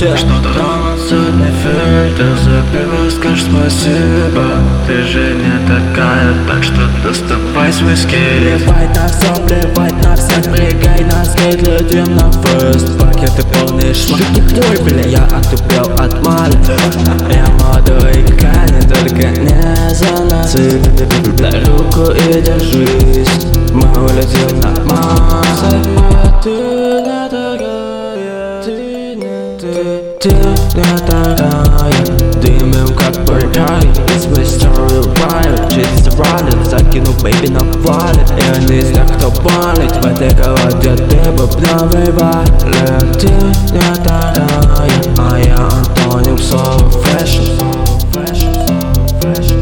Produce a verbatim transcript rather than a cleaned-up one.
вообще. Что-то трансцендентный фильтр, запивай, скажешь спасибо. Ты же не такая, так что доставай свой скелет. Плевать на все, плевать на всех, прыгай на скейт, летим на фест. Пакеты полные шмак, ой, бля, я отупел от мали. Я молодой Кани, только не заноси. Дай руку и держись, мы улетим на Марс. Ты не такая, ты не ты, ты не такая. Дымим как бургай, it's my story wild. Через ралли, закину бэйби на валит. Я не из тех, кто палит в этой колоде, ты бубновый валит. Ты не такая, а я Антониум Соло Фэшн.